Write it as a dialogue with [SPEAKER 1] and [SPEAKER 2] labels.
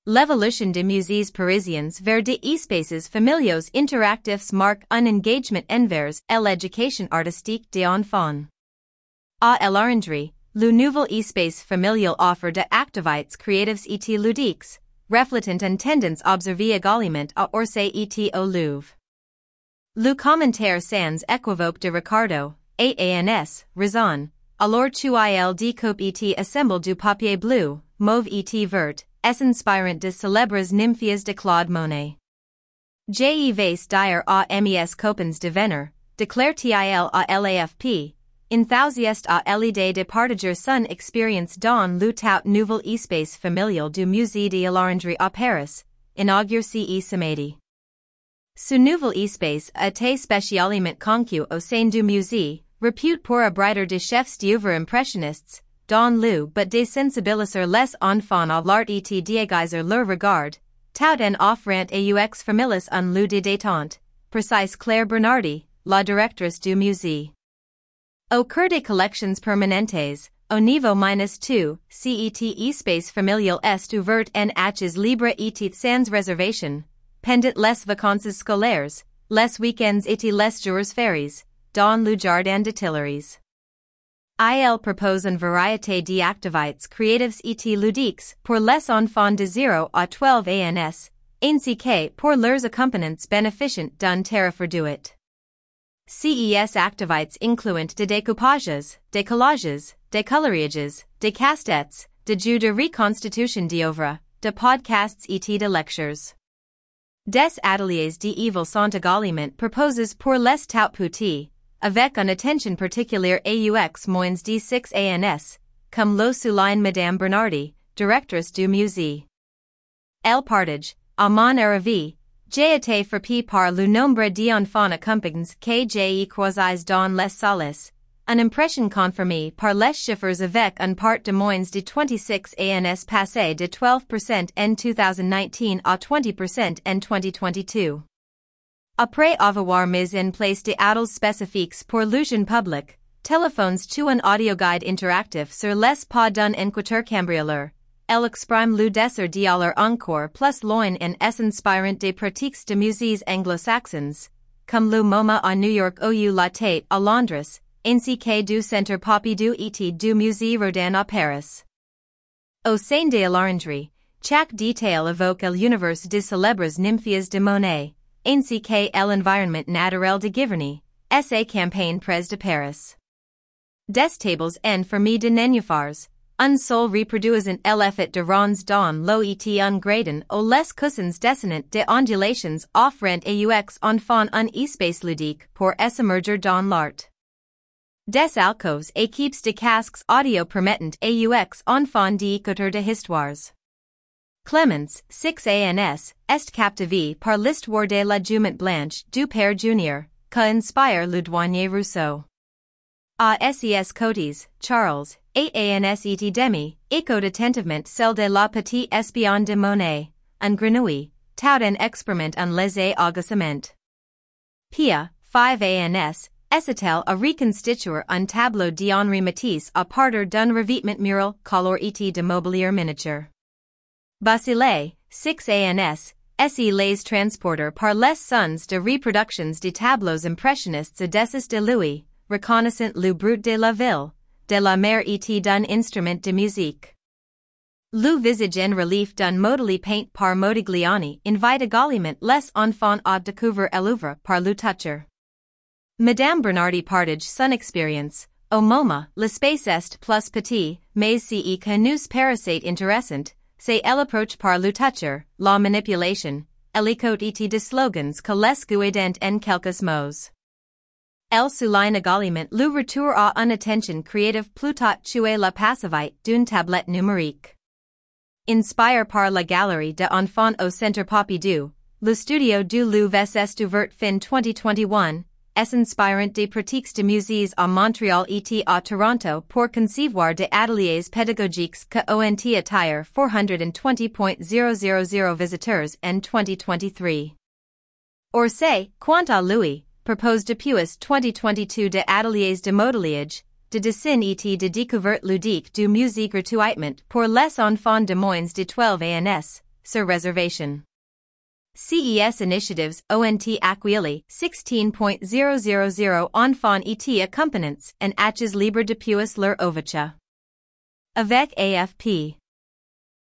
[SPEAKER 1] L'évolution de musées parisiens vers des espaces familiaux interactifs marque un engagement envers l'éducation artistique des enfants. À l'Orangerie, le nouvel espace familial offre des activités créatives et ludiques, reflétant une tendance observée également à Orsay et au Louvre. Le commentaire sans équivoque de Ricardo, AANS, raison, alors tu il découpe et assemble du papier bleu, mauve et vert, est inspirant de célèbres nymphes de Claude Monet. Je vais dire à mes copains de venir, déclare-t-il à l'AFP, enthusiaste à l'idée de partager son expérience dans le tout nouvel espace familial du musée de l'Orangerie à Paris, inauguré ce samedi. Ce nouvel espace a été spécialement conçu au sein du musée, réputé pour abriter de chefs d'œuvre impressionnistes, dans le but de sensibiliser les enfants à l'art et d'aiguiser leur regard, tout en offrant aux familles un lieu de détente, précise Claire Bernardi, la directrice du musée. Au cœur des collections permanentes, au niveau -2, cet espace familial est ouvert en accès libre et sans réservation, pendant les vacances scolaires, les week-ends et les jours fériés, dans le jardin de Tuileries. Il propose une variété d'activités créatives et ludiques pour les enfants de 0 à 12 ans, ainsi que pour leurs accompagnants bénéficiant d'un tarif réduit. Ces activités incluent des découpages, des collages, des coloriages, des casse-têtes, des jeux de reconstitution d'œuvres, de podcasts et de lectures. Des ateliers d'Yves sont également proposés pour les tout petits, avec une attention particulière aux moins de 6 ans, comme le souligne Madame Bernardi, directrice du musée. Elle partage, à mon avis, j'ai été frappé par le nombre d'enfants accompagnés que j'ai croisés dans les salles, une impression confirmée par les chiffres avec un part de moins de 26 ans passé de 12% en 2019 à 20% en 2022. Après avoir mis en place des aides spécifiques pour le jeune public, téléphones to un audio guide interactif sur les pas d'un enquêteur cambrioleur, elle exprime le désir d'y aller encore plus loin en s'inspirant des pratiques de musées anglo-saxons, comme le MoMA à New York ou la Tate à Londres, ainsi que du Centre Pompidou et du Musée Rodin à Paris. Au sein de l'Orangerie, chaque détail évoque l'univers de célèbres nymphes de Monet, ainsi que l'environnement naturel de Giverny, sa campagne près de Paris. Des tables en forme de nénuphars, un sol reproduisant l'effet de ronds dans l'eau et un gradin aux les coussins dessinants de ondulations offrant aux enfants un espace ludique pour s'immerger dans l'art. Des alcoves équipes de casques audio permettant aux enfants d'écouter de histoires. Clémence, 6 ans, est captivé par l'histoire de la jument blanche du père junior, que inspire le douanier Rousseau. À ses côtés, Charles, 8 ans et demi, écoute attentivement celle de la petite espionne de Monet, un grenouille, tout en expérimente un léger agacement. Pia, 5 ans, est-elle à reconstituer un tableau d'Henri Matisse à partir d'un revêtement mural color et de mobilier miniature. Basile, 6 ans, les transporter par les sons de reproductions de tableaux impressionnistes à dessus de lui, reconnaissant le brut de la ville, de la mer et d'un instrument de musique. Le visage en relief d'un modèle peint par Modigliani invite également les enfants à découvrir l'œuvre par le toucher. Madame Bernardi partage son expérience. Au MoMA, l'espace est plus petit, mais ce que nous paraissait intéressant, c'est l'approche par le toucher, la manipulation, l'écoute et de slogans que les guident en quelques mots. Elle souligne également le retour à une attention créative plutôt tuer la passivité d'une tablette numérique. Inspiré par la galerie d'enfants au Centre Pompidou, le studio du Louvre s'est ouvert fin 2021, inspirant des pratiques de musées à Montréal et à Toronto pour concevoir des ateliers pédagogiques que ont attiré 420,000 visiteurs en 2023. Orsay, quant à lui, propose depuis 2022 des ateliers de modélage, de dessin et de découverte ludique du musée gratuitement pour les enfants de moins de 12 ans, sur réservation. CES initiatives ont accueilli 16.000 enfants et accompagnants and atches libres depuis leur ouverture. Avec AFP.